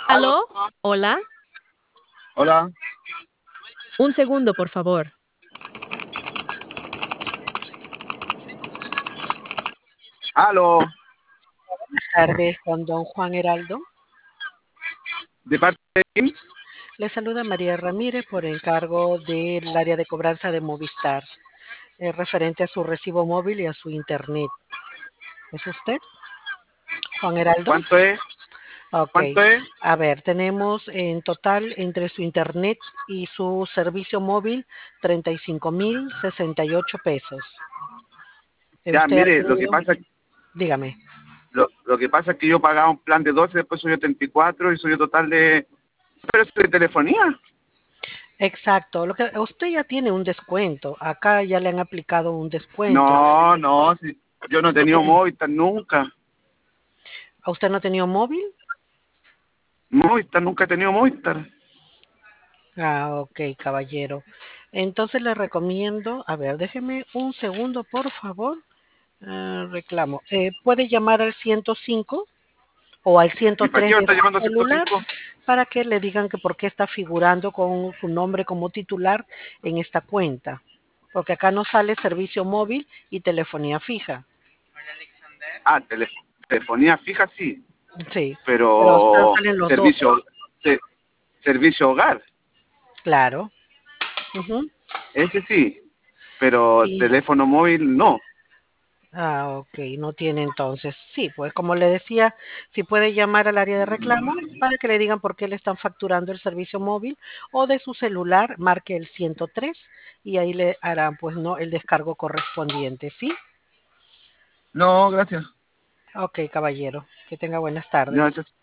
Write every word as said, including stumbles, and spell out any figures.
Aló, ¿Aló? ¿Hola? hola, Un segundo, por favor. aló, Buenas tardes, con don Juan Heraldo. ¿de parte de quién? Le saluda María Ramírez por encargo del área de cobranza de Movistar, eh, referente a su recibo móvil y a su internet. ¿Es usted, Juan Heraldo? ¿Cuánto es? Ok. ¿Cuánto es? A ver, tenemos en total entre su internet y su servicio móvil treinta y cinco mil sesenta y ocho pesos. Eh, Ya, ¿Usted ha mire, lo que tenido? pasa, Dígame. lo, lo que pasa es que yo pagaba un plan de doce, después subió treinta y cuatro y subió total de... ¿Pero es de telefonía? Exacto. Lo que, usted ya tiene un descuento. Acá ya le han aplicado un descuento. No, no, si, yo no he tenido Movistar nunca. ¿A usted no ha tenido móvil? Movistar, nunca he tenido Movistar. Ah, ok, caballero. Entonces le recomiendo, a ver, déjeme un segundo, por favor. Ah, reclamo. Eh, puede llamar al ciento cinco o al ¿Y ciento para qué tres me de está su llamando a celular ciento cinco? para que le digan que por qué está figurando con su nombre como titular en esta cuenta. Porque acá no sale servicio móvil y telefonía fija. Ah, tele- telefonía fija sí, Sí, pero pero salen los dos. servicio, se- servicio hogar, Claro. Ujú. ese sí, pero Y teléfono móvil no. Ah, ok, no tiene entonces. Sí, pues como le decía, si puede llamar al área de reclamos para que le digan por qué le están facturando el servicio móvil o de su celular, marque el ciento tres y ahí le harán pues no el descargo correspondiente, ¿sí? No, gracias. Ok, caballero, que tenga buenas tardes. Gracias.